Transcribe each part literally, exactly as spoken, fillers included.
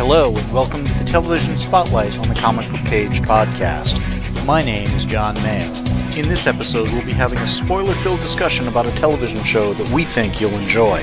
Hello, and welcome to the Television Spotlight on the Comic Book Page podcast. My name is John Mayo. In this episode, we'll be having a spoiler-filled discussion about a television show that we think you'll enjoy.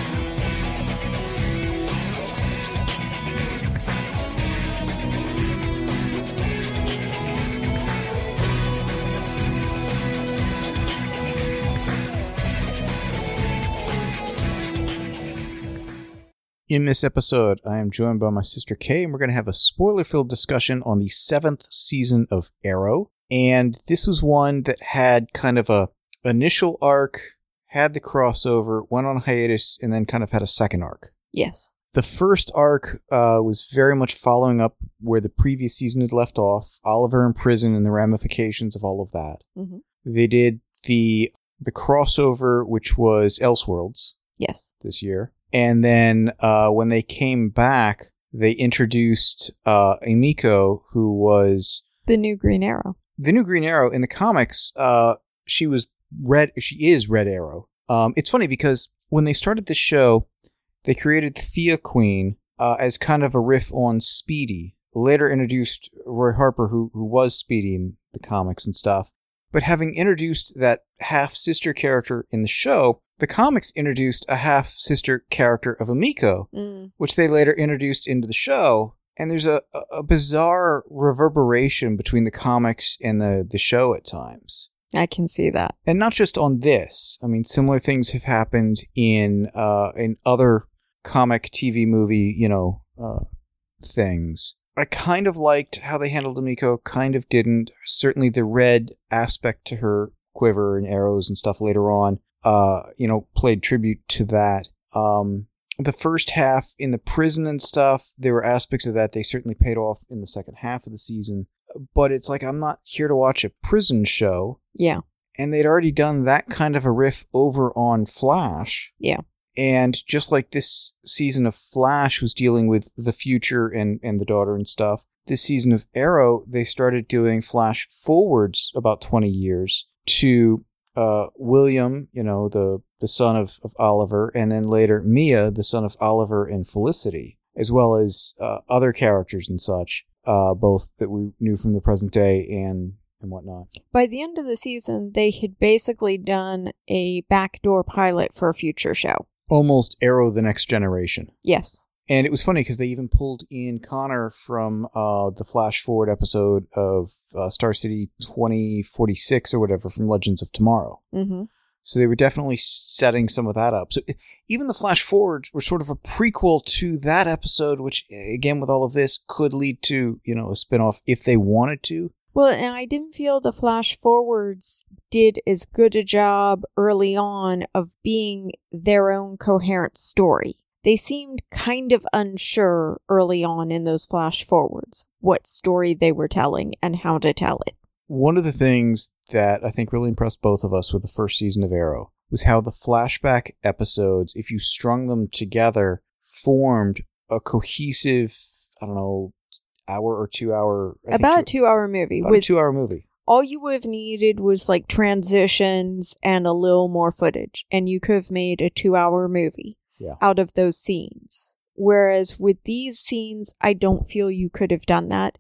In this episode, I am joined by my sister Kay, and we're going to have a spoiler-filled discussion on the seventh season of Arrow. And this was one that had kind of a initial arc, had the crossover, went on hiatus, and then kind of had a second arc. Yes. The first arc uh, was very much following up where the previous season had left off, Oliver in prison and the ramifications of all of that. Mm-hmm. They did the the crossover, which was Elseworlds. Yes. This year. And then uh, when they came back, they introduced uh, Emiko, who was the new Green Arrow. The new Green Arrow in the comics. Uh, she was red. She is Red Arrow. Um, it's funny because when they started the show, they created Thea Queen uh, as kind of a riff on Speedy. Later introduced Roy Harper, who who was Speedy in the comics and stuff. But having introduced that half-sister character in the show, the comics introduced a half-sister character of Emiko, mm. which they later introduced into the show. And there's a, a bizarre reverberation between the comics and the, the show at times. I can see that. And not just on this. I mean, similar things have happened in uh, in other comic, T V, movie, you know, uh, things. I kind of liked how they handled Emiko, kind of didn't. Certainly the red aspect to her quiver and arrows and stuff later on, uh, you know, played tribute to that. Um, the first half in the prison and stuff, there were aspects of that they certainly paid off in the second half of the season. But it's like, I'm not here to watch a prison show. Yeah. And they'd already done that kind of a riff over on Flash. Yeah. And just like this season of Flash was dealing with the future and, and the daughter and stuff, this season of Arrow, they started doing Flash forwards about twenty years to uh, William, you know, the, the son of, of Oliver, and then later Mia, the son of Oliver and Felicity, as well as uh, other characters and such, uh, both that we knew from the present day and, and whatnot. By the end of the season, they had basically done a backdoor pilot for a future show. Almost Arrow the Next Generation. Yes. And it was funny because they even pulled in Connor from uh, the Flash Forward episode of uh, Star City twenty forty-six or whatever from Legends of Tomorrow. Mm-hmm. So they were definitely setting some of that up. So even the Flash Forwards were sort of a prequel to that episode, which, again, with all of this, could lead to, you know, a spinoff if they wanted to. Well, and I didn't feel the Flash Forwards did as good a job early on of being their own coherent story. They seemed kind of unsure early on in those Flash Forwards what story they were telling and how to tell it. One of the things that I think really impressed both of us with the first season of Arrow was how the flashback episodes, if you strung them together, formed a cohesive, I don't know, hour or two hour... I about two, a two-hour movie. About with a two-hour movie. All you would have needed was like transitions and a little more footage, and you could have made a two-hour movie yeah. out of those scenes. Whereas with these scenes, I don't feel you could have done that.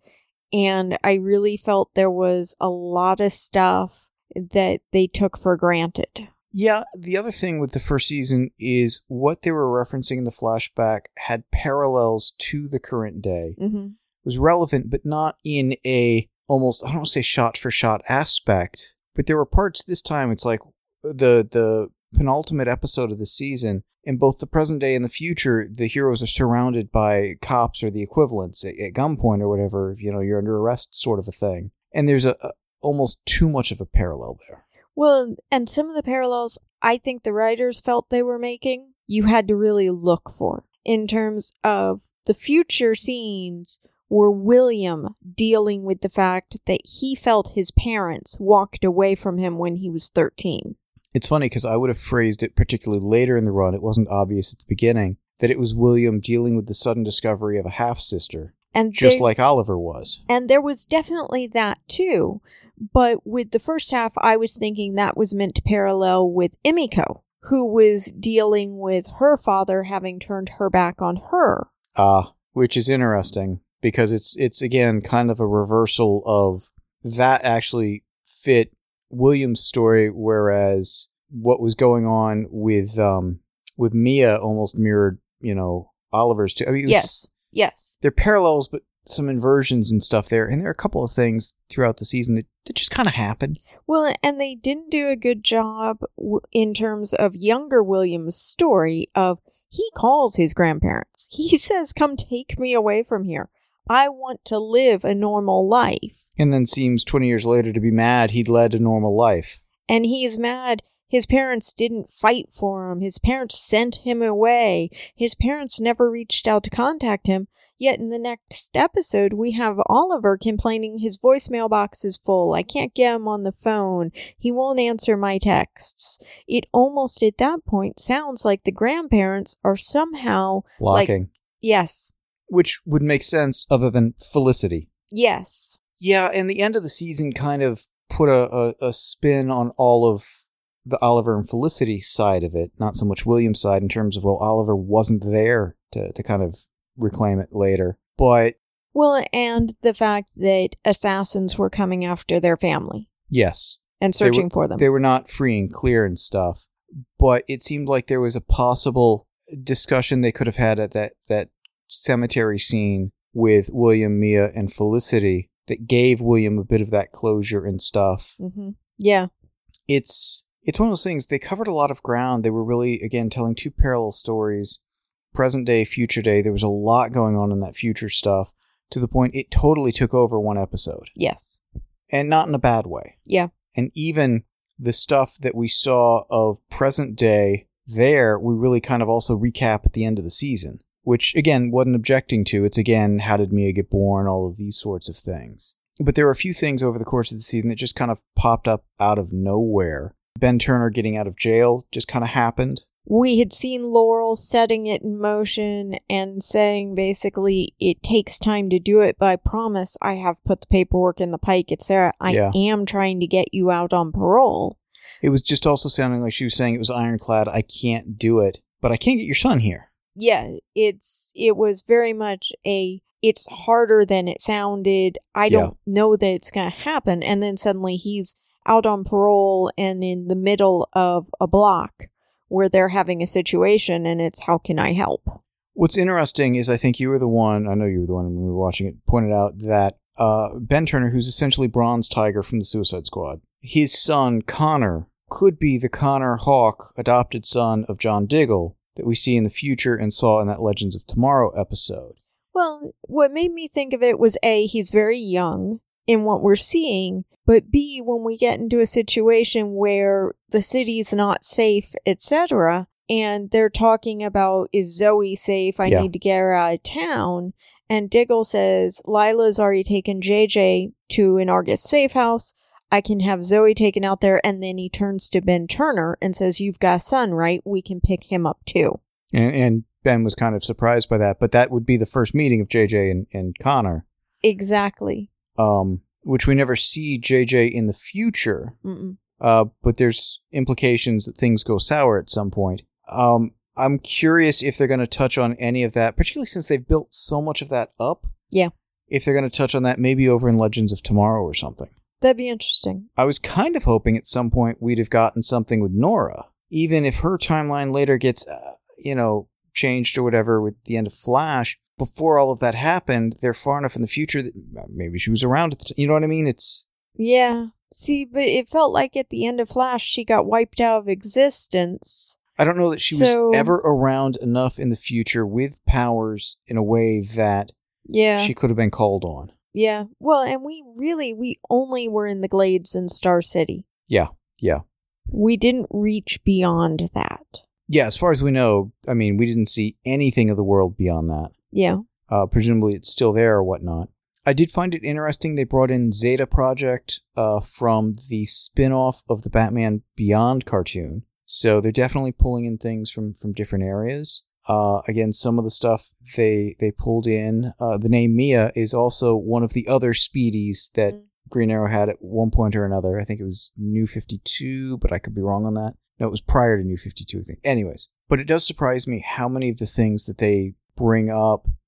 And I really felt there was a lot of stuff that they took for granted. Yeah, the other thing with the first season is what they were referencing in the flashback had parallels to the current day. Mm-hmm. Was relevant, but not in a almost, I don't want to say shot-for-shot aspect, but there were parts this time, it's like the the penultimate episode of the season, in both the present day and the future, the heroes are surrounded by cops or the equivalents at, at gunpoint or whatever, you know, you're under arrest sort of a thing. And there's a, a almost too much of a parallel there. Well, and some of the parallels I think the writers felt they were making, you had to really look for. In terms of the future scenes were William dealing with the fact that he felt his parents walked away from him when he was thirteen. It's funny because I would have phrased it particularly later in the run, it wasn't obvious at the beginning, that it was William dealing with the sudden discovery of a half-sister, and just there, like Oliver was. And there was definitely that too, but with the first half, I was thinking that was meant to parallel with Emiko, who was dealing with her father having turned her back on her. Ah. which is interesting because it's it's again kind of a reversal of that actually fit William's story, whereas what was going on with um with Mia almost mirrored, you know, Oliver's too. I mean, it was, yes, yes, they're parallels, but some inversions and stuff there, and there are a couple of things throughout the season that, that just kind of happen. Well, and they didn't do a good job w- in terms of younger William's story of he calls his grandparents. He says, "Come take me away from here. I want to live a normal life." And then seems twenty years later to be mad he'd led a normal life. And he's mad his parents didn't fight for him. His parents sent him away. His parents never reached out to contact him. Yet in the next episode, we have Oliver complaining his voicemail box is full. I can't get him on the phone. He won't answer my texts. It almost at that point sounds like the grandparents are somehow blocking. Like, yes. Which would make sense other than Felicity. Yes. Yeah, and the end of the season kind of put a, a, a spin on all of the Oliver and Felicity side of it, not so much William's side in terms of, well, Oliver wasn't there to, to kind of reclaim it later. But well, and the fact that assassins were coming after their family. Yes. And searching were, for them. They were not free and clear and stuff. But it seemed like there was a possible discussion they could have had at that, that cemetery scene with William, Mia, and Felicity that gave William a bit of that closure and stuff. Mm-hmm. Yeah. It's it's one of those things. They covered a lot of ground. They were really, again, telling two parallel stories. Present day, future day. There was a lot going on in that future stuff to the point it totally took over one episode. Yes. And not in a bad way. Yeah. And even the stuff that we saw of present day there, we really kind of also recap at the end of the season. Which, again, wasn't objecting to. It's, again, how did Mia get born? All of these sorts of things. But there were a few things over the course of the season that just kind of popped up out of nowhere. Ben Turner getting out of jail just kind of happened. We had seen Laurel setting it in motion and saying basically it takes time to do it, but I promise I have put the paperwork in the pike. It's there. I Yeah. am trying to get you out on parole. It was just also sounding like she was saying it was ironclad. I can't do it, but I can't get your son here. Yeah, it's it was very much a it's harder than it sounded. I Yeah. don't know that it's going to happen. And then suddenly he's out on parole and in the middle of a block where they're having a situation, and it's how can I help? What's interesting is I think you were the one, I know you were the one when we were watching it, pointed out that uh, Ben Turner, who's essentially Bronze Tiger from the Suicide Squad, his son, Connor, could be the Connor Hawke, adopted son of John Diggle, that we see in the future and saw in that Legends of Tomorrow episode. Well, what made me think of it was A, he's very young in what we're seeing, but B, when we get into a situation where the city's not safe, et cetera, and they're talking about, is Zoe safe? I Yeah. need to get her out of town. And Diggle says, Lila's already taken J J to an Argus safe house. I can have Zoe taken out there. And then he turns to Ben Turner and says, you've got a son, right? We can pick him up too. And, and Ben was kind of surprised by that, but that would be the first meeting of J J and, and Connor. Exactly. Um, which we never see J J in the future. Mm-mm. Uh, but there's implications that things go sour at some point. Um, I'm curious if they're going to touch on any of that, particularly since they've built so much of that up. Yeah. If they're going to touch on that, maybe over in Legends of Tomorrow or something. That'd be interesting. I was kind of hoping at some point we'd have gotten something with Nora, even if her timeline later gets, uh, you know, changed or whatever with the end of Flash. Before all of that happened, they're far enough in the future that maybe she was around at the time. You know what I mean? It's Yeah. See, but it felt like at the end of Flash, she got wiped out of existence. I don't know that she So- was ever around enough in the future with powers in a way that Yeah. she could have been called on. Yeah. Well, and we really, we only were in the Glades in Star City. Yeah, yeah. We didn't reach beyond that. Yeah, as far as we know, I mean, we didn't see anything of the world beyond that. Yeah. Uh, presumably it's still there or whatnot. I did find it interesting they brought in Zeta Project uh, from the spin-off of the Batman Beyond cartoon. So they're definitely pulling in things from, from different areas. Uh, again, some of the stuff they they pulled in. Uh, the name Mia is also one of the other Speedies that Mm. Green Arrow had at one point or another. I think it was New fifty-two, but I could be wrong on that. No, it was prior to New fifty-two, I think. Anyways, but it does surprise me how many of the things that they bring up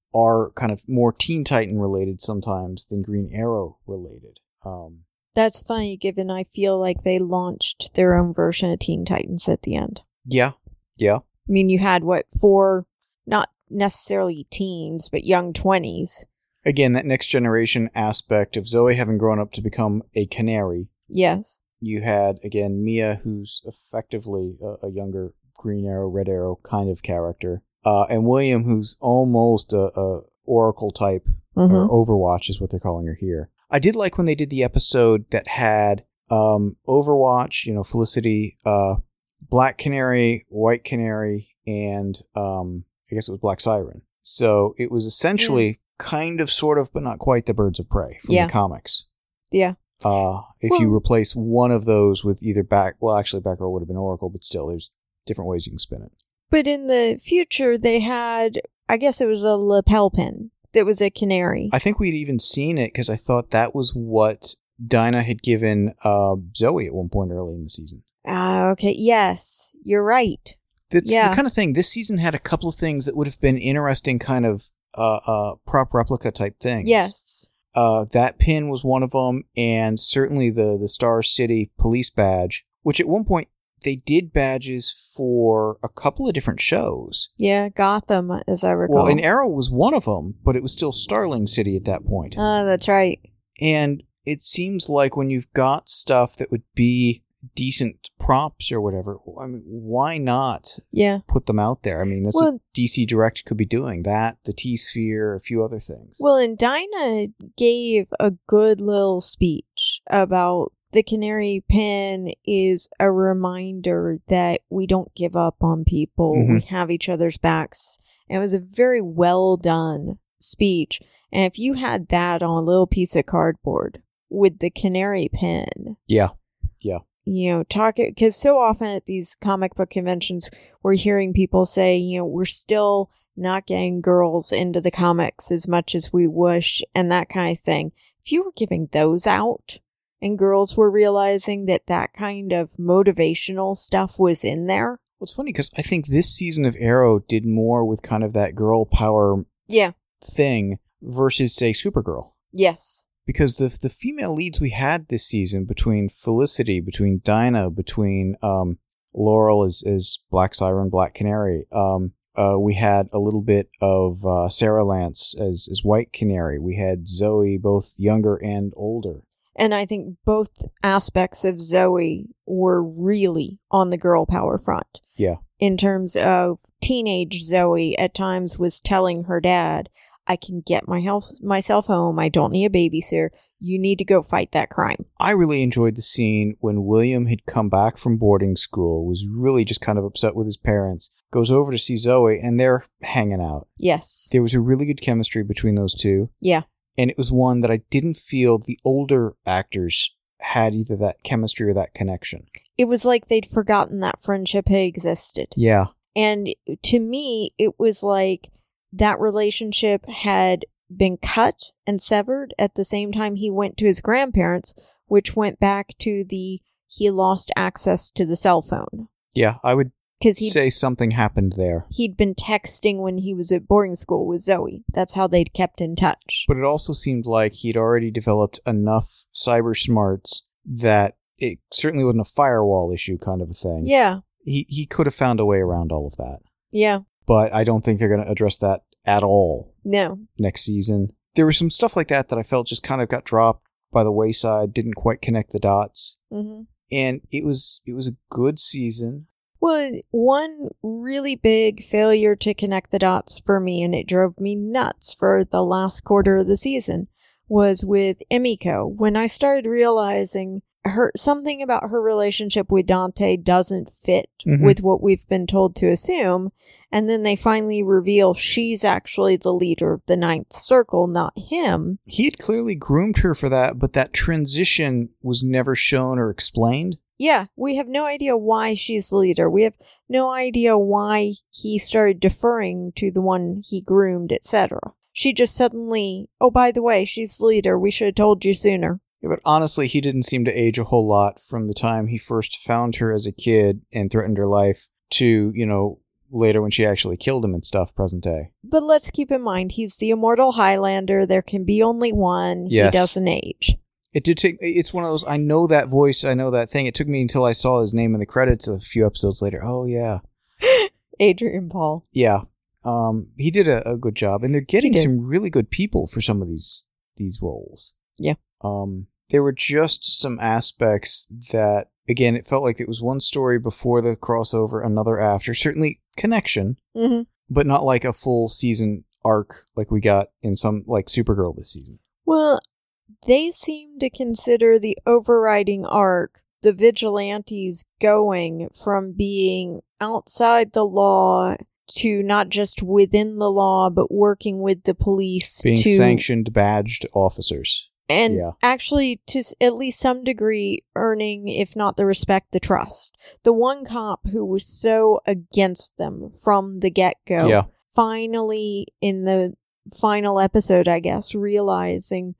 are kind of more Teen Titan related sometimes than Green Arrow related. Um, That's funny, given I feel like they launched their own version of Teen Titans at the end. yeah, yeah. I mean, you had, what, four, not necessarily teens, but young twenties. Again, that next generation aspect of Zoe having grown up to become a canary. Yes. You had, again, Mia, who's effectively a, a younger Green Arrow, Red Arrow kind of character. Uh, and William, who's almost a, a Oracle type, Mm-hmm. or Overwatch is what they're calling her here. I did like when they did the episode that had um, Overwatch, you know, Felicity, uh, Black Canary, White Canary, and um, I guess it was Black Siren. So it was essentially mm. kind of, sort of, but not quite the Birds of Prey from yeah. the comics. Yeah. Uh, if well, you replace one of those with either back, well, actually, Batgirl would have been Oracle, but still, there's different ways you can spin it. But in the future, they had, I guess it was a lapel pin that was a canary. I think we'd even seen it because I thought that was what Dinah had given uh, Zoe at one point early in the season. Ah, uh, okay. Yes, you're right. That's yeah. the kind of thing. This season had a couple of things that would have been interesting kind of uh, uh, prop replica type things. Yes. Uh, that pin was one of them, and certainly the, the Star City police badge, which at one point they did badges for a couple of different shows. Yeah, Gotham, as I recall. Well, and Arrow was one of them, but it was still Starling City at that point. Ah, uh, that's right. And it seems like when you've got stuff that would be decent props or whatever, I mean, why not yeah. put them out there? I mean, that's well, what D C Direct could be doing. That, the T-Sphere, a few other things. Well, and Dinah gave a good little speech about the canary pin is a reminder that we don't give up on people. Mm-hmm. We have each other's backs. And it was a very well done speech. And if you had that on a little piece of cardboard with the canary pin. Yeah. Yeah. You know, talk, because so often at these comic book conventions, we're hearing people say, you know, we're still not getting girls into the comics as much as we wish and that kind of thing. If you were giving those out, and girls were realizing that that kind of motivational stuff was in there. Well, it's funny because I think this season of Arrow did more with kind of that girl power yeah. thing versus, say, Supergirl. Yes. Because the the female leads we had this season, between Felicity, between Dinah, between um, Laurel as, as Black Siren, Black Canary, um, uh, we had a little bit of uh, Sarah Lance as, as White Canary. We had Zoe, both younger and older. And I think both aspects of Zoe were really on the girl power front. Yeah. In terms of teenage Zoe at times was telling her dad, I can get my health, myself home. I don't need a babysitter. You need to go fight that crime. I really enjoyed the scene when William had come back from boarding school, was really just kind of upset with his parents, goes over to see Zoe, and they're hanging out. Yes. There was a really good chemistry between those two. Yeah. And it was one that I didn't feel the older actors had either that chemistry or that connection. It was like they'd forgotten that friendship had existed. Yeah. And to me, it was like that relationship had been cut and severed at the same time he went to his grandparents, which went back to the he lost access to the cell phone. Yeah, I would Because he say something happened there. He'd been texting when he was at boarding school with Zoe. That's how they'd kept in touch. But it also seemed like he'd already developed enough cyber smarts that it certainly wasn't a firewall issue kind of a thing. Yeah. He he could have found a way around all of that. Yeah. But I don't think they're going to address that at all. No. Next season. There was some stuff like that that I felt just kind of got dropped by the wayside, didn't quite connect the dots. Mm-hmm. And it was it was a good season. Well, one really big failure to connect the dots for me, and it drove me nuts for the last quarter of the season, was with Emiko. When I started realizing her something about her relationship with Dante doesn't fit mm-hmm. with what we've been told to assume, and then they finally reveal she's actually the leader of the Ninth Circle, not him. He had clearly groomed her for that, but that transition was never shown or explained. Yeah, we have no idea why she's the leader. We have no idea why he started deferring to the one he groomed, et cetera. She just suddenly, oh, by the way, she's the leader. We should have told you sooner. Yeah, but honestly, he didn't seem to age a whole lot from the time he first found her as a kid and threatened her life to, you know, later when she actually killed him and stuff, present day. But let's keep in mind, he's the immortal Highlander. There can be only one. Yes. He doesn't age. It did take, it's one of those, I know that voice, I know that thing. It took me until I saw his name in the credits a few episodes later. Oh, yeah. Adrian Paul. Yeah. Um, he did a, a good job. And they're getting He did. some really good people for some of these these roles. Yeah. Um, there were just some aspects that, again, it felt like it was one story before the crossover, another after. Certainly connection, Mm-hmm. but not like a full season arc like we got in some, like Supergirl this season. Well, they seem to consider the overriding arc, the vigilantes going from being outside the law to not just within the law, but working with the police. Being to, sanctioned, badged officers. And Yeah. actually, to s- at least some degree, earning, if not the respect, the trust. The one cop who was so against them from the get-go, Yeah. finally, in the final episode, I guess, realizing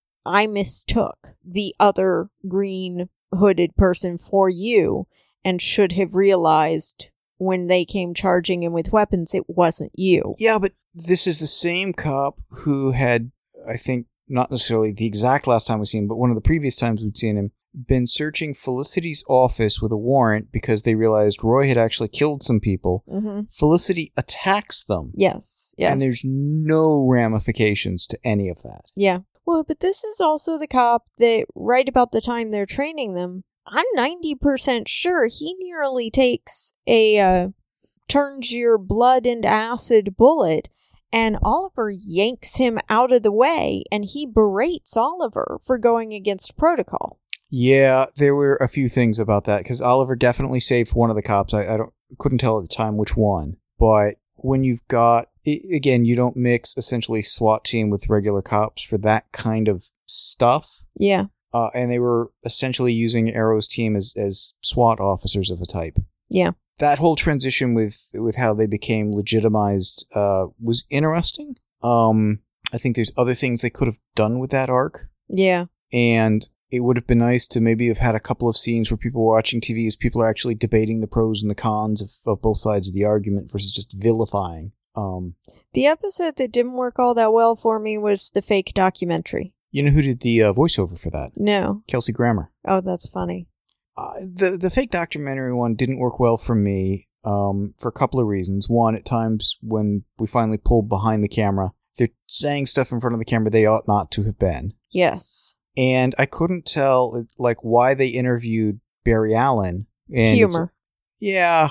I mistook the other green hooded person for you and should have realized when they came charging in with weapons it wasn't you. Yeah, but this is the same cop who had, I think, not necessarily the exact last time we've seen him, but one of the previous times we'd seen him, been searching Felicity's office with a warrant because they realized Roy had actually killed some people. Mm-hmm. Felicity attacks them. Yes, yes. And there's no ramifications to any of that. Yeah. Well, but this is also the cop that, right about the time they're training them, I'm ninety percent sure he nearly takes a, uh, turns your blood into acid bullet, and Oliver yanks him out of the way, and he berates Oliver for going against protocol. Yeah, there were a few things about that, because Oliver definitely saved one of the cops. I, I don't couldn't tell at the time which one, but when you've got, again, you don't mix essentially SWAT team with regular cops for that kind of stuff. Yeah. Uh, and they were essentially using Arrow's team as, as SWAT officers of a type. Yeah. That whole transition with, with how they became legitimized uh, was interesting. Um, I think there's other things they could have done with that arc. Yeah. And it would have been nice to maybe have had a couple of scenes where people were watching T V as people are actually debating the pros and the cons of, of both sides of the argument versus just vilifying. Um, The episode that didn't work all that well for me was the fake documentary. you know who did the uh, voiceover for that? No. Kelsey Grammer. Oh, that's funny. Uh, the the fake documentary one didn't work well for me um, for a couple of reasons. One, at times when we finally pulled behind the camera, they're saying stuff in front of the camera they ought not to have been. Yes. And I couldn't tell like why they interviewed Barry Allen. And Humor. Yeah.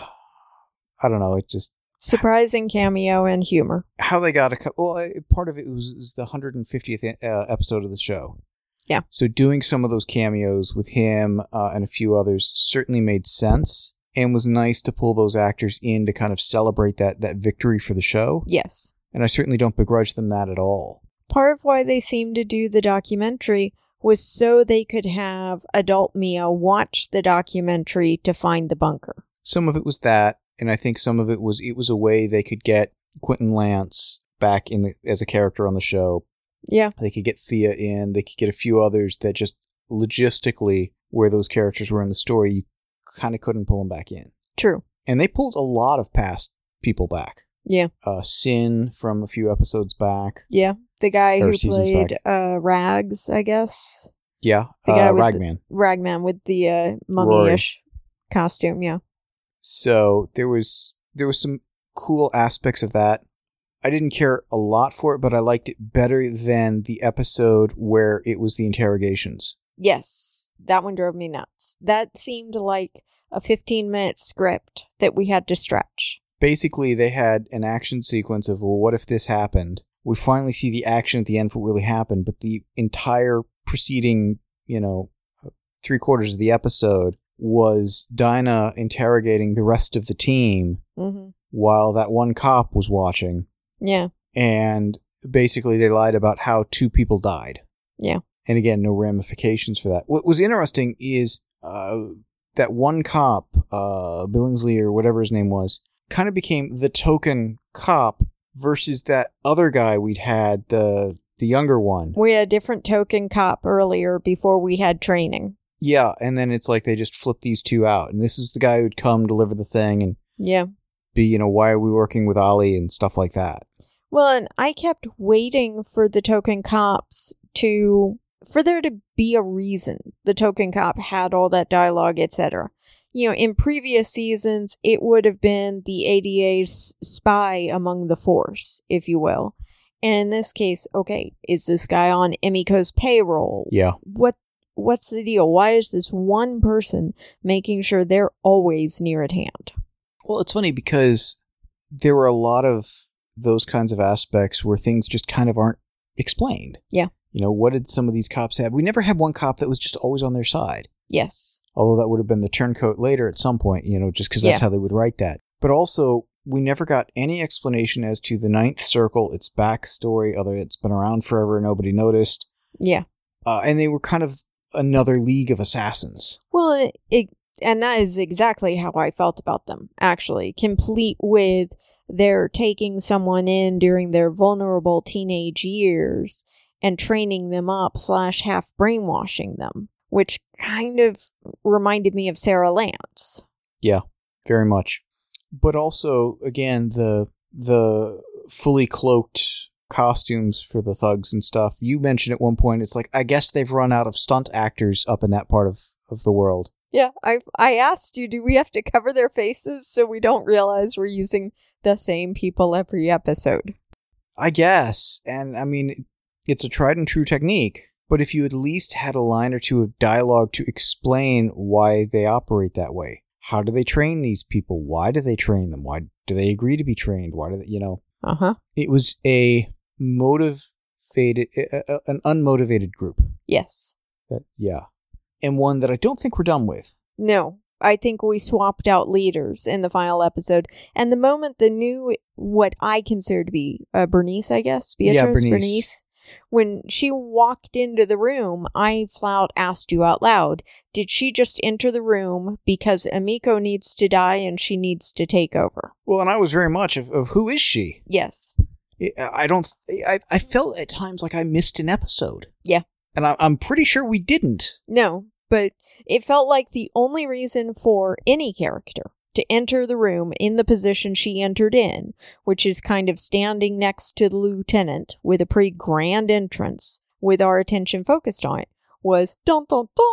I don't know. It just... Surprising cameo and humor. How they got a couple... Well, part of it was, was the one hundred fiftieth uh, episode of the show. Yeah. So doing some of those cameos with him uh, and a few others certainly made sense and was nice to pull those actors in to kind of celebrate that, that victory for the show. Yes. And I certainly don't begrudge them that at all. Part of why they seemed to do the documentary was so they could have adult Mia watch the documentary to find the bunker. Some of it was that, and I think some of it was it was a way they could get Quentin Lance back in the, as a character on the show. Yeah. They could get Thea in. They could get a few others that just logistically, where those characters were in the story, you kind of couldn't pull them back in. True. And they pulled a lot of past people back. Yeah. Uh, Sin from a few episodes back. Yeah. The guy Or who seasons played uh, Rags, I guess. Yeah. The guy uh, with Ragman. The, Ragman with the uh, mummy-ish costume, yeah. So there was there was some cool aspects of that. I didn't care a lot for it, but I liked it better than the episode where it was the interrogations. Yes. That one drove me nuts. That seemed like a fifteen-minute script that we had to stretch. Basically, they had an action sequence of, well, what if this happened? We finally see the action at the end for what really happened, but the entire preceding, you know, three quarters of the episode was Dinah interrogating the rest of the team Mm-hmm. while that one cop was watching. Yeah. And basically they lied about how two people died. Yeah. And again, no ramifications for that. What was interesting is uh, that one cop, uh, Billingsley or whatever his name was, kind of became the token cop versus that other guy we'd had, the the younger one. We had a different token cop earlier before we had training. Yeah, and then it's like they just flipped these two out. And this is the guy who'd come deliver the thing. And Yeah. be, you know, why are we working with Ollie and stuff like that. Well, and I kept waiting for the token cops to, for there to be a reason the token cop had all that dialogue, et cetera. You know, in previous seasons, it would have been the A D A's spy among the force, if you will. And in this case, okay, is this guy on Emiko's payroll? Yeah. What What's the deal? Why is this one person making sure they're always near at hand? Well, it's funny because there were a lot of those kinds of aspects where things just kind of aren't explained. Yeah. You know, what did some of these cops have? We never had one cop that was just always on their side. Yes. Although that would have been the turncoat later at some point, you know, just because that's Yeah. how they would write that. But also, we never got any explanation as to the Ninth Circle, its backstory, other it's been around forever and nobody noticed. Yeah. Uh, and they were kind of another league of assassins. Well, it, it and that is exactly how I felt about them, actually. Complete with their taking someone in during their vulnerable teenage years and training them up slash half brainwashing them, which kind of reminded me of Sarah Lance. Yeah, very much. But also, again, the the fully cloaked costumes for the thugs and stuff. You mentioned at one point, it's like, I guess they've run out of stunt actors up in that part of, of the world. Yeah, I I asked you, do we have to cover their faces so we don't realize we're using the same people every episode? I guess. And, I mean, it's a tried and true technique. But if you at least had a line or two of dialogue to explain why they operate that way. How do they train these people? Why do they train them? Why do they agree to be trained? Why do they, you know? Uh-huh. It was a motivated, uh, an unmotivated group. Yes. That, yeah. And one that I don't think we're done with. No, I think we swapped out leaders in the final episode. And the moment the new, what I consider to be uh, Bernice, I guess, Beatrice, yeah, Bernice. Bernice, when she walked into the room, I flat asked you out loud, did she just enter the room because Emiko needs to die and she needs to take over? Well, and I was very much of, of who is she? Yes. I don't, I, I felt at times like I missed an episode. Yeah. And I, I'm pretty sure we didn't. No, but it felt like the only reason for any character to enter the room in the position she entered in, which is kind of standing next to the lieutenant with a pretty grand entrance with our attention focused on it, was dun dun dun,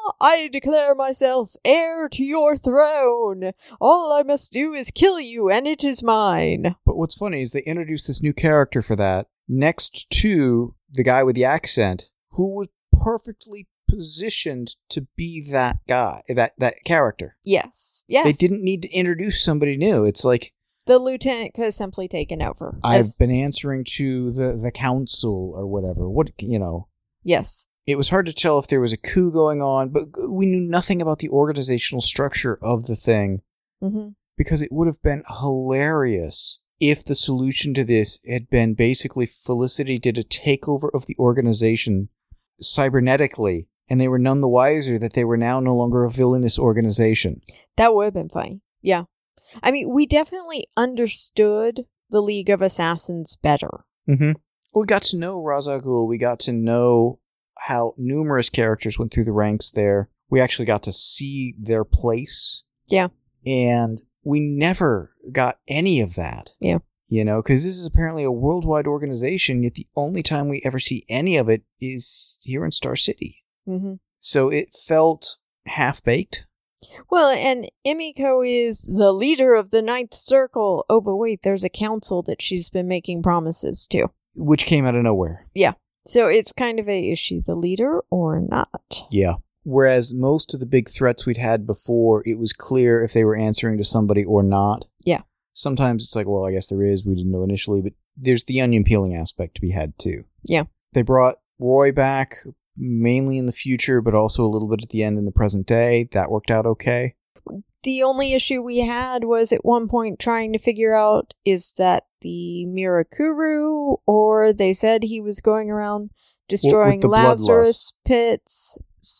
I declare myself heir to your throne. All I must do is kill you and it is mine. But what's funny is they introduced this new character for that next to the guy with the accent who was perfectly positioned to be that guy, that that character. Yes. Yes. They didn't need to introduce somebody new. It's like the lieutenant could have simply taken over. I've as, been answering to the, the council or whatever. What, you know. Yes. It was hard to tell if there was a coup going on, but we knew nothing about the organizational structure of the thing. Mm-hmm. Because it would have been hilarious if the solution to this had been basically Felicity did a takeover of the organization cybernetically, and they were none the wiser that they were now no longer a villainous organization. That would have been funny. Yeah. I mean, we definitely understood the League of Assassins better. Mm-hmm. We got to know Ra's al Ghul. We got to know how numerous characters went through the ranks there. We actually got to see their place. Yeah. And we never got any of that. Yeah. You know, because this is apparently a worldwide organization, yet the only time we ever see any of it is here in Star City. Mm-hmm. So it felt half-baked. Well, and Emiko is the leader of the Ninth Circle. Oh, but wait, there's a council that she's been making promises to. Which came out of nowhere. Yeah. So it's kind of a, is she the leader or not? Yeah. Whereas most of the big threats we'd had before, it was clear if they were answering to somebody or not. Yeah. Sometimes it's like, well, I guess there is. We didn't know initially, but there's the onion peeling aspect to be had too. Yeah. They brought Roy back mainly in the future, but also a little bit at the end in the present day. That worked out okay. The only issue we had was at one point trying to figure out, is that the Mirakuru, or they said he was going around destroying the Lazarus pits.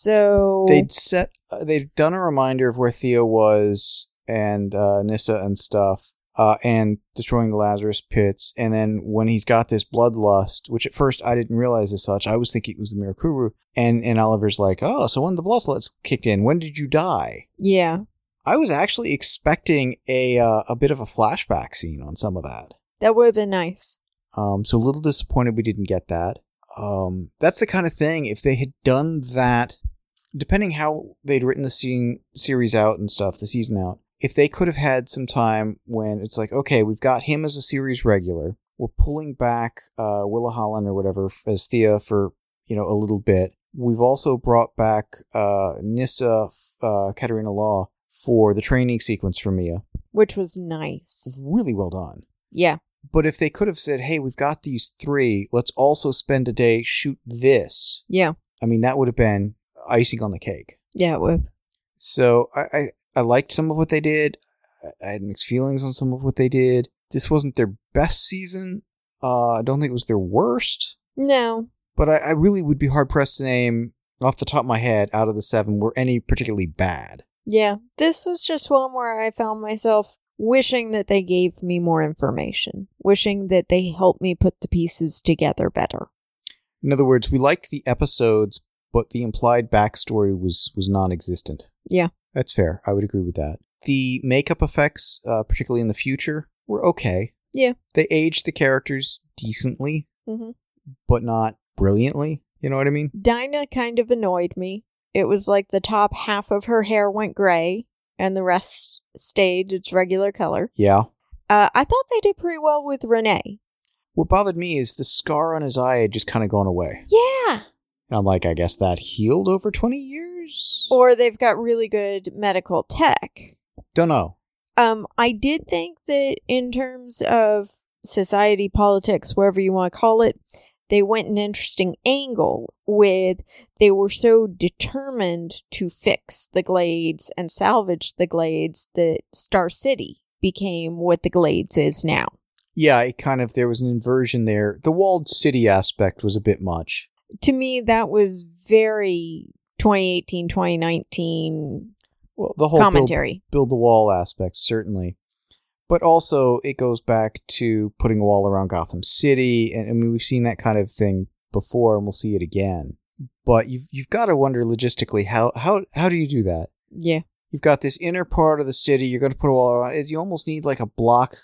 So they'd set, uh, they'd done a reminder of where Theo was and uh, Nissa and stuff, uh, and destroying the Lazarus pits. And then when he's got this bloodlust, which at first I didn't realize as such, I was thinking it was the Mirakuru. And and Oliver's like, oh, so when the bloodlust kicked in, when did you die? Yeah. I was actually expecting a uh, a bit of a flashback scene on some of that. That would have been nice. Um, so a little disappointed we didn't get that. Um, that's the kind of thing, if they had done that, depending how they'd written the scene, series out and stuff, the season out, if they could have had some time when it's like, okay, we've got him as a series regular, we're pulling back uh, Willa Holland or whatever as Thea for, you know, a little bit. We've also brought back uh, Nyssa, uh, Katarina Law, for the training sequence for Mia. Which was nice. Really well done. Yeah. But if they could have said, hey, we've got these three, let's also spend a day, shoot this. Yeah. I mean, that would have been icing on the cake. Yeah, it would. So I, I, I liked some of what they did. I had mixed feelings on some of what they did. This wasn't their best season. Uh, I don't think it was their worst. No. But I, I really would be hard-pressed to name, off the top of my head, out of the seven, were any particularly bad. Yeah. This was just one where I found myself wishing that they gave me more information. Wishing that they helped me put the pieces together better. In other words, we liked the episodes, but the implied backstory was, was non-existent. Yeah. That's fair. I would agree with that. The makeup effects, uh, particularly in the future, were okay. Yeah. They aged the characters decently, Mm-hmm. but not brilliantly. You know what I mean? Dinah kind of annoyed me. It was like the top half of her hair went gray, and the rest stayed its regular color. Yeah. Uh, I thought they did pretty well with Renee. What bothered me is the scar on his eye had just kind of gone away. Yeah. And I'm like, I guess that healed over twenty years? Or they've got really good medical tech. Don't know. Um, I did think that in terms of society, politics, whatever you want to call it, they went an interesting angle with they were so determined to fix the Glades and salvage the Glades that Star City became what the Glades is now. Yeah, it kind of, there was an inversion there. The walled city aspect was a bit much. To me, that was very twenty eighteen, twenty nineteen Well, the whole commentary. Build, build the wall aspect, certainly. But also, it goes back to putting a wall around Gotham City. And I mean, we've seen that kind of thing before, and we'll see it again. But you've, you've got to wonder logistically, how, how, how do you do that? Yeah. You've got this inner part of the city, you're going to put a wall around it. You almost need like a block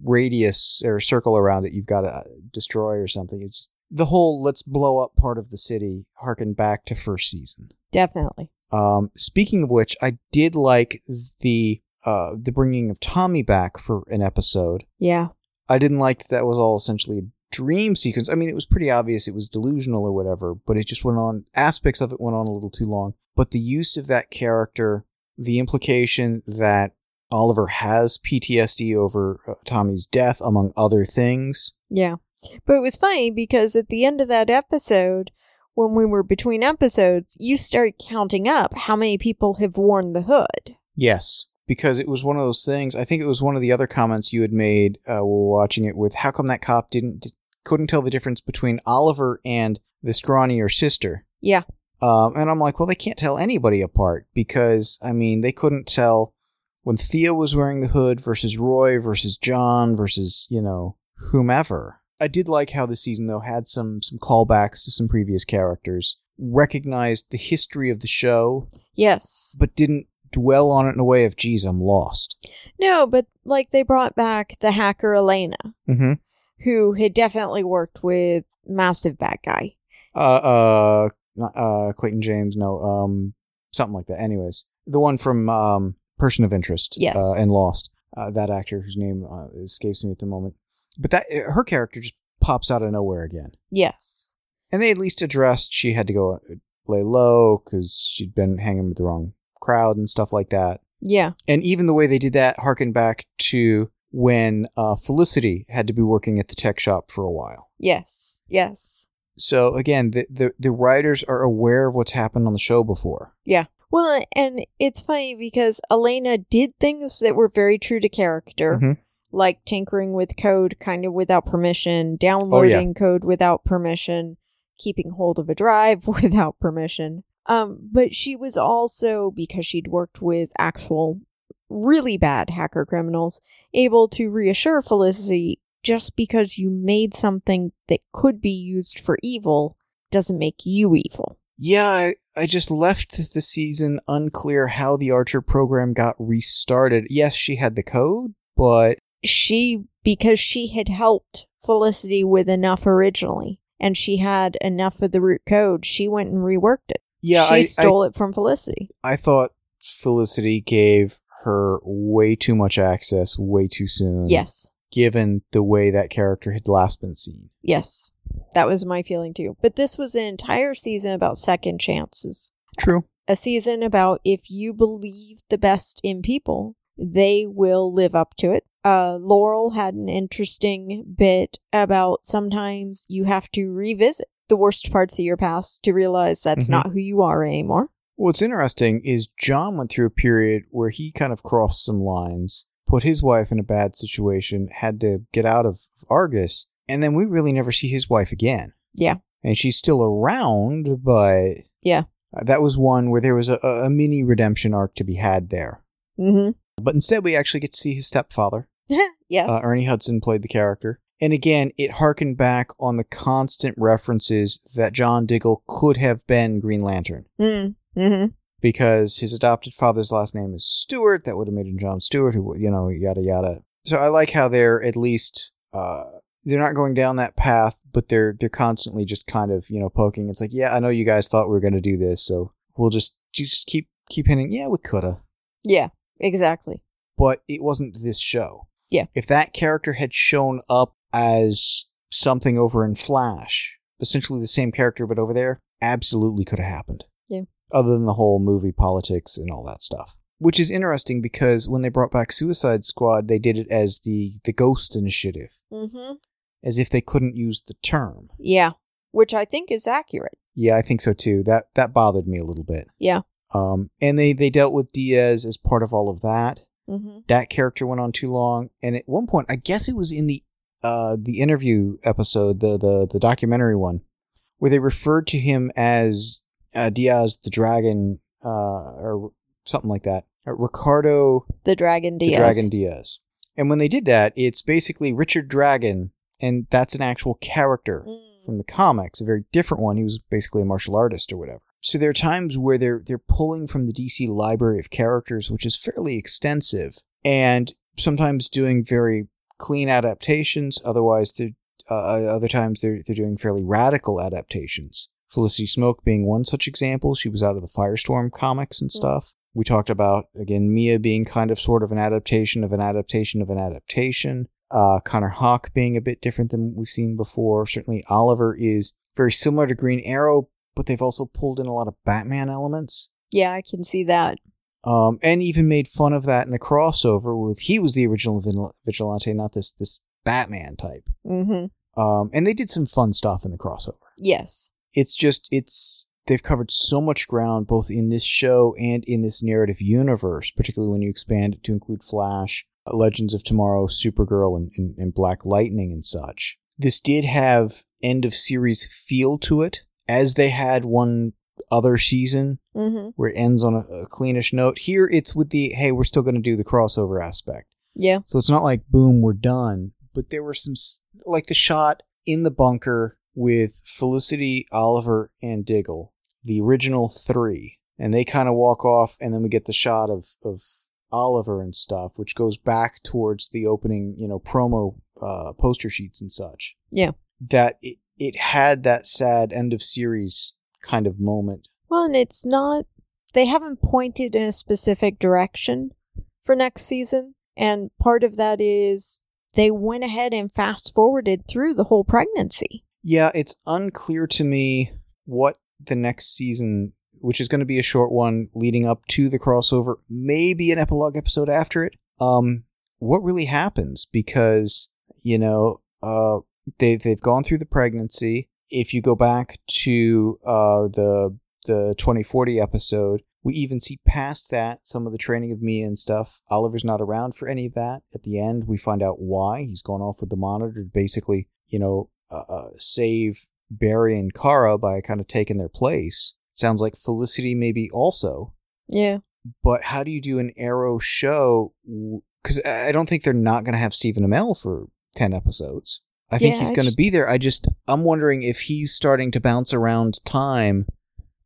radius or circle around it you've got to destroy or something. It's just, the whole let's blow up part of the city harken back to first season. Definitely. Um, speaking of which, I did like the uh, the bringing of Tommy back for an episode. Yeah. I didn't like that that was all essentially a dream sequence. I mean, it was pretty obvious it was delusional or whatever, but it just went on, aspects of it went on a little too long. But the use of that character, the implication that Oliver has P T S D over uh, Tommy's death, among other things. Yeah. But it was funny because at the end of that episode, when we were between episodes, you start counting up how many people have worn the hood. Yes, because it was one of those things. I think it was one of the other comments you had made uh, while we were watching it with how come that cop didn't couldn't tell the difference between Oliver and the scrawnier sister. Yeah. Um, and I'm like, well, they can't tell anybody apart because, I mean, they couldn't tell when Thea was wearing the hood versus Roy versus John versus, you know, whomever. I did like how the season, though, had some some callbacks to some previous characters, recognized the history of the show. Yes. But didn't dwell on it in a way of, geez, I'm lost. No, but, like, they brought back the hacker Elena, Mm-hmm. who had definitely worked with Massive Bad Guy. Uh, uh, not, uh, Clayton James, no, um, something like that. Anyways, the one from um, Person of Interest. Yes. Uh, and Lost. Uh, that actor whose name uh, escapes me at the moment. But that her character just pops out of nowhere again. Yes. And they at least addressed she had to go lay low because she'd been hanging with the wrong crowd and stuff like that. Yeah. And even the way they did that harkened back to when uh, Felicity had to be working at the tech shop for a while. Yes. Yes. So again, the, the, the writers are aware of what's happened on the show before. Yeah. Well, and it's funny because Elena did things that were very true to character. Mm-hmm. Like tinkering with code kind of without permission, downloading oh, yeah. code without permission, keeping hold of a drive without permission. Um, but she was also, because she'd worked with actual really bad hacker criminals, able to reassure Felicity, just because you made something that could be used for evil doesn't make you evil. Yeah, I, I just left the season unclear how the Archer program got restarted. Yes, she had the code, but... She, because she had helped Felicity with enough originally, and she had enough of the root code, she went and reworked it. Yeah, she I, stole I, it from Felicity. I thought Felicity gave her way too much access way too soon. Yes. Given the way that character had last been seen. Yes. That was my feeling too. But this was an entire season about second chances. True. A season about if you believe the best in people, they will live up to it. Uh, Laurel had an interesting bit about sometimes you have to revisit the worst parts of your past to realize that's mm-hmm. not who you are anymore. What's interesting is John went through a period where he kind of crossed some lines, put his wife in a bad situation, had to get out of Argus, and then we really never see his wife again. Yeah. And she's still around, but... Yeah. That was one where there was a, a mini redemption arc to be had there. Mm-hmm. But instead, we actually get to see his stepfather. Yes. Uh, Ernie Hudson played the character. And again, it harkened back on the constant references that John Diggle could have been Green Lantern. Mm. Mm-hmm. Because his adopted father's last name is Stewart. That would have made him John Stewart, who, you know, yada yada. So I like how they're at least... Uh, they're not going down that path, but they're they're constantly just kind of, you know, poking. It's like, yeah, I know you guys thought we were going to do this, so we'll just just keep keep hinting, yeah, we coulda. Yeah, exactly. But it wasn't this show. Yeah. If that character had shown up as something over in Flash, essentially the same character but over there, absolutely could have happened. Yeah. Other than the whole movie politics and all that stuff. Which is interesting because when they brought back Suicide Squad, they did it as the, the Ghost Initiative. Mm-hmm. As if they couldn't use the term. Yeah, which I think is accurate. Yeah, I think so too. That that bothered me a little bit. Yeah. Um, and they, they dealt with Diaz as part of all of that. Mm-hmm. That character went on too long, and at one point, I guess it was in the uh the interview episode, the the, the documentary one, where they referred to him as uh, Diaz the Dragon, uh, or something like that. Uh, Ricardo the Dragon Diaz. The Dragon Diaz. And when they did that, it's basically Richard Dragon. And that's an actual character mm. from the comics, a very different one. He was basically a martial artist or whatever. So there are times where they're they're pulling from the D C library of characters, which is fairly extensive, and sometimes doing very clean adaptations. Otherwise, they're, uh, other times they're they're doing fairly radical adaptations. Felicity Smoke being one such example. She was out of the Firestorm comics and stuff. Mm. We talked about, again, Mia being kind of sort of an adaptation of an adaptation of an adaptation. Uh, Connor Hawke being a bit different than we've seen before. Certainly Oliver is very similar to Green Arrow, but they've also pulled in a lot of Batman elements. Yeah, I can see that. Um, and even made fun of that in the crossover with he was the original Vigilante, not this this Batman type. Mm-hmm. Um, and they did some fun stuff in the crossover. Yes. It's just, it's they've covered so much ground both in this show and in this narrative universe, particularly when you expand it to include Flash, Legends of Tomorrow, Supergirl, and, and, and Black Lightning and such. This did have end of series feel to it, as they had one other season, mm-hmm. where it ends on a, a cleanish note. Here it's with the, hey, we're still going to do the crossover aspect. Yeah. So it's not like, boom, we're done. But there were some, like the shot in the bunker with Felicity, Oliver, and Diggle, the original three. And they kind of walk off, and then we get the shot of, of Oliver and stuff, which goes back towards the opening, you know, promo uh, poster sheets and such. Yeah. That it, it had that sad end of series kind of moment. Well, and it's not, they haven't pointed in a specific direction for next season. And part of that is they went ahead and fast forwarded through the whole pregnancy. Yeah, it's unclear to me what the next season, which is going to be a short one leading up to the crossover, maybe an epilogue episode after it. Um, what really happens? Because, you know, uh, they they've gone through the pregnancy. If you go back to uh the the twenty forty episode, we even see past that some of the training of Mia and stuff. Oliver's not around for any of that. At the end, we find out why he's gone off with the Monitor to basically, you know, uh, uh, save Barry and Kara by kind of taking their place. Sounds like Felicity maybe also. Yeah. But how do you do an Arrow show? Because I don't think they're not going to have Stephen Amell for ten episodes. I think yeah, he's going to just... be there. I just, I'm wondering if he's starting to bounce around time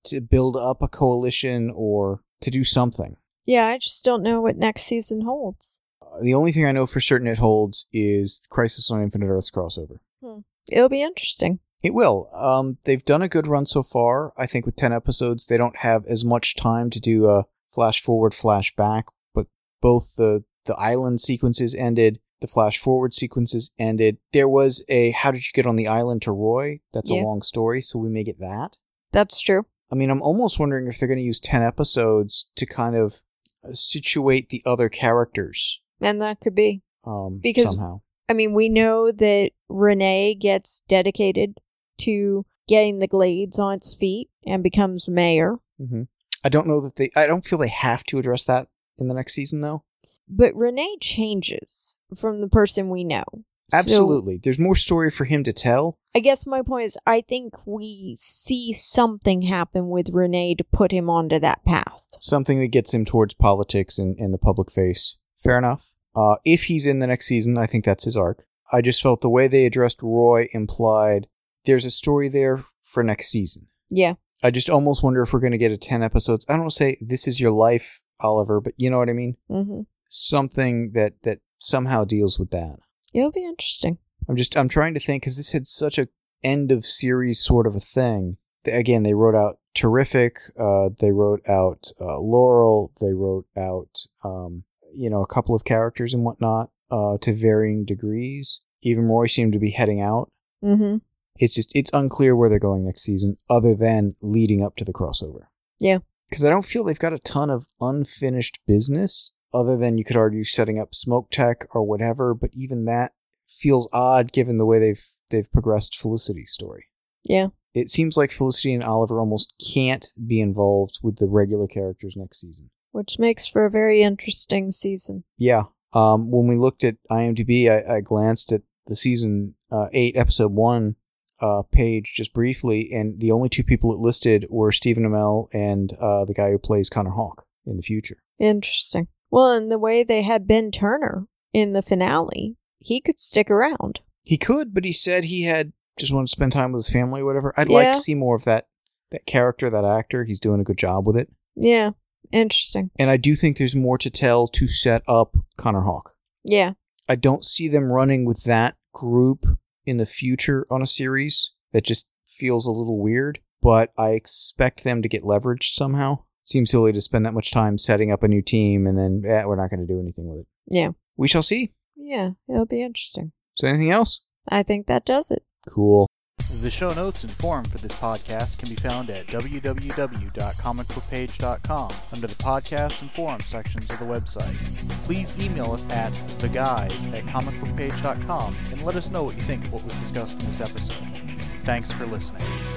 to build up a coalition or to do something. Yeah, I just don't know what next season holds. Uh, the only thing I know for certain it holds is Crisis on Infinite Earths crossover. Hmm. It'll be interesting. It will. Um, they've done a good run so far. I think with ten episodes, they don't have as much time to do a flash forward, flash back, but both the, the island sequences ended, the flash forward sequences ended. There was a how did you get on the island to Roy? That's Yeah. a long story, so we may get that. That's true. I mean, I'm almost wondering if they're going to use ten episodes to kind of situate the other characters. And that could be. Um, Because- somehow. I mean, we know that Renee gets dedicated to getting the Glades on its feet and becomes mayor. Mm-hmm. I don't know that they... I don't feel they have to address that in the next season, though. But Renee changes from the person we know. Absolutely. So, there's more story for him to tell. I guess my point is, I think we see something happen with Renee to put him onto that path. Something that gets him towards politics and, and the public face. Fair enough. Uh, if he's in the next season, I think that's his arc. I just felt the way they addressed Roy implied there's a story there for next season. Yeah. I just almost wonder if we're going to get a ten episodes. I don't want to say this is your life, Oliver, but you know what I mean? Mm-hmm. Something that, that somehow deals with that. It'll be interesting. I'm just, I'm trying to think, because this had such a end of series sort of a thing. Again, they wrote out Terrific, uh, they wrote out uh, Laurel, they wrote out, um, you know, a couple of characters and whatnot, uh, to varying degrees. Even Roy seemed to be heading out. Mm-hmm. It's just, it's unclear where they're going next season, other than leading up to the crossover. Yeah. Because I don't feel they've got a ton of unfinished business, other than you could argue setting up Smoke Tech or whatever, but even that feels odd given the way they've they've progressed Felicity's story. Yeah. It seems like Felicity and Oliver almost can't be involved with the regular characters next season. Which makes for a very interesting season. Yeah. Um, when we looked at IMDb, I, I glanced at the season uh, eight, episode one uh, page just briefly, and the only two people it listed were Stephen Amell and uh, the guy who plays Connor Hawke in the future. Interesting. Well, and the way they had Ben Turner in the finale, he could stick around. He could, but he said he had just wanted to spend time with his family or whatever. I'd Yeah. like to see more of that that character, that actor. He's doing a good job with it. Yeah. Interesting. And I do think there's more to tell to set up Connor Hawke. Yeah. I don't see them running with that group in the future on a series. That just feels a little weird, but I expect them to get leveraged somehow. Seems silly to spend that much time setting up a new team and then, eh, we're not going to do anything with it. Yeah. We shall see. Yeah. It'll be interesting. So anything else? I think that does it. Cool. The show notes and forum for this podcast can be found at w w w dot comic book page dot com under the podcast and forum sections of the website. Please email us at theguys at comic book page dot com and let us know what you think of what was discussed in this episode. Thanks for listening.